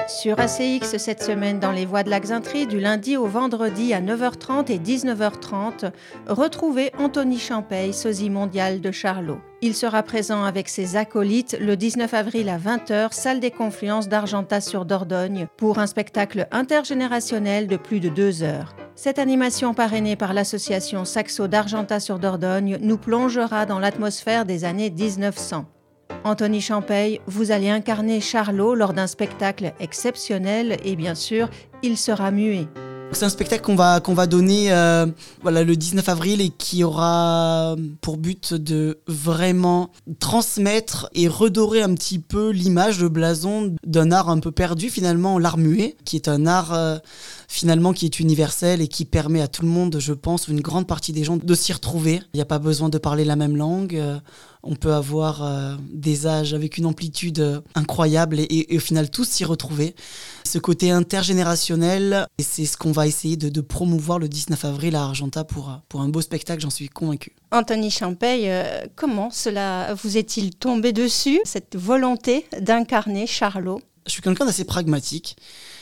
Sur ACX cette semaine dans les voies de la Xainterie, du lundi au vendredi à 9h30 et 19h30, retrouvez Anthony Champeille, sosie mondial de Charlot. Il sera présent avec ses acolytes le 19 avril à 20h, salle des Confluences d'Argentat-sur-Dordogne, pour un spectacle intergénérationnel de plus de 2 heures. Cette animation parrainée par l'association Saxo d'Argentat-sur-Dordogne nous plongera dans l'atmosphère des années 1900. Anthony Champeille, vous allez incarner Charlot lors d'un spectacle exceptionnel et bien sûr, il sera muet. C'est un spectacle qu'on va donner le 19 avril et qui aura pour but de vraiment transmettre et redorer un petit peu l'image, le blason d'un art un peu perdu finalement, l'art muet, qui est un art finalement qui est universel et qui permet à tout le monde, je pense, une grande partie des gens de s'y retrouver. Il n'y a pas besoin de parler la même langue. On peut avoir des âges avec une amplitude incroyable et au final tous s'y retrouver. Ce côté intergénérationnel, et c'est ce qu'on va essayer de promouvoir le 19 avril à Argentat pour un beau spectacle, j'en suis convaincu. Anthony Champeille, comment cela vous est-il tombé dessus, cette volonté d'incarner Charlot ? Je suis quelqu'un d'assez pragmatique.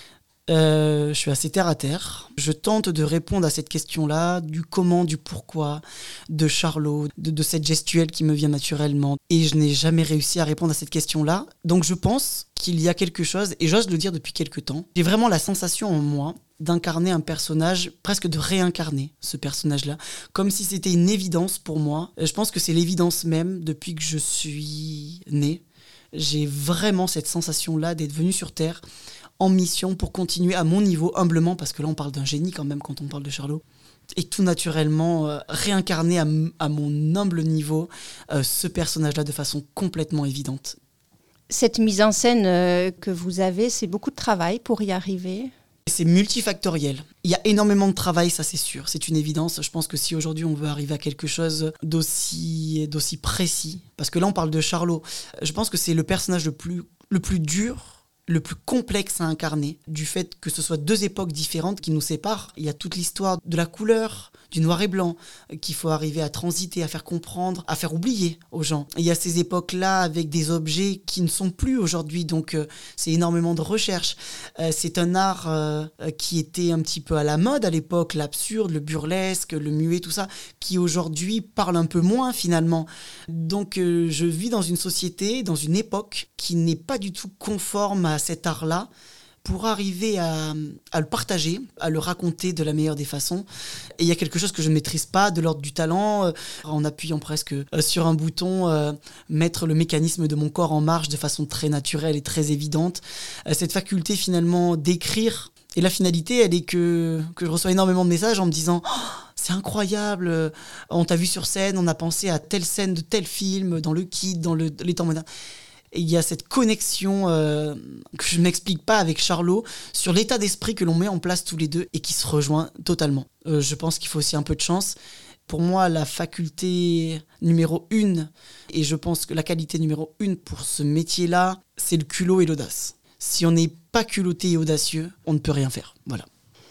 Je suis assez terre à terre. Je tente de répondre à cette question-là, du comment, du pourquoi, de Charlot, de cette gestuelle qui me vient naturellement. Et je n'ai jamais réussi à répondre à cette question-là. Donc je pense qu'il y a quelque chose, et j'ose le dire depuis quelque temps. J'ai vraiment la sensation en moi d'incarner un personnage, presque de réincarner ce personnage-là, comme si c'était une évidence pour moi. Je pense que c'est l'évidence même depuis que je suis né. J'ai vraiment cette sensation-là d'être venu sur Terre en mission pour continuer à mon niveau, humblement, parce que là on parle d'un génie quand même quand on parle de Charlot, et tout naturellement réincarner à mon humble niveau ce personnage-là de façon complètement évidente. Cette mise en scène que vous avez, c'est beaucoup de travail pour y arriver ? C'est multifactoriel. Il y a énormément de travail, ça c'est sûr, c'est une évidence. Je pense que si aujourd'hui on veut arriver à quelque chose d'aussi précis, parce que là on parle de Charlot, je pense que c'est le personnage le plus dur, le plus complexe à incarner, du fait que ce soit deux époques différentes qui nous séparent. Il y a toute l'histoire de la couleur, du noir et blanc, qu'il faut arriver à transiter, à faire comprendre, à faire oublier aux gens. Il y a ces époques-là avec des objets qui ne sont plus aujourd'hui, donc c'est énormément de recherche. C'est un art qui était un petit peu à la mode à l'époque, l'absurde, le burlesque, le muet, tout ça, qui aujourd'hui parle un peu moins finalement. Donc je vis dans une société, dans une époque qui n'est pas du tout conforme à cet art-là, pour arriver à le partager, à le raconter de la meilleure des façons. Et il y a quelque chose que je ne maîtrise pas, de l'ordre du talent, en appuyant presque sur un bouton, mettre le mécanisme de mon corps en marche de façon très naturelle et très évidente. Cette faculté finalement d'écrire, et la finalité, elle est que je reçois énormément de messages en me disant « C'est incroyable, on t'a vu sur scène, on a pensé à telle scène de tel film, dans le Kid, dans les temps modernes ». Et il y a cette connexion que je ne m'explique pas avec Charlot sur l'état d'esprit que l'on met en place tous les deux et qui se rejoint totalement. Je pense qu'il faut aussi un peu de chance. Pour moi, la faculté numéro 1, et je pense que la qualité numéro 1 pour ce métier-là, c'est le culot et l'audace. Si on n'est pas culotté et audacieux, on ne peut rien faire. Voilà.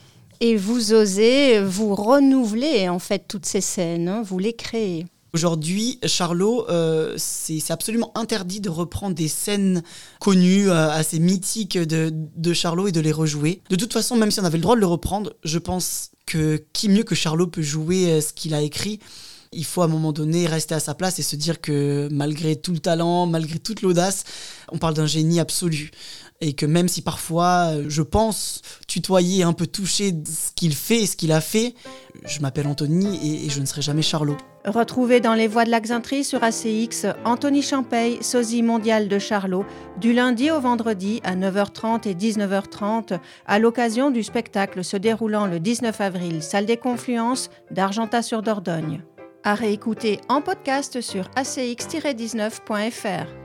Et vous osez, vous renouveler en fait toutes ces scènes, vous les créez. Aujourd'hui, Charlot, c'est absolument interdit de reprendre des scènes connues, assez mythiques de Charlot et de les rejouer. De toute façon, même si on avait le droit de le reprendre, je pense que qui mieux que Charlot peut jouer ce qu'il a écrit. Il faut à un moment donné rester à sa place et se dire que malgré tout le talent, malgré toute l'audace, on parle d'un génie absolu. Et que même si parfois, je pense tutoyer, un peu toucher ce qu'il fait et ce qu'il a fait, je m'appelle Anthony et je ne serai jamais Charlot. Retrouvez dans les voies de la Xainterie sur ACX Anthony Champeille, sosie mondial de Charlot, du lundi au vendredi à 9h30 et 19h30, à l'occasion du spectacle se déroulant le 19 avril, salle des Confluences d'Argentat-sur-Dordogne. À réécouter en podcast sur acx-19.fr.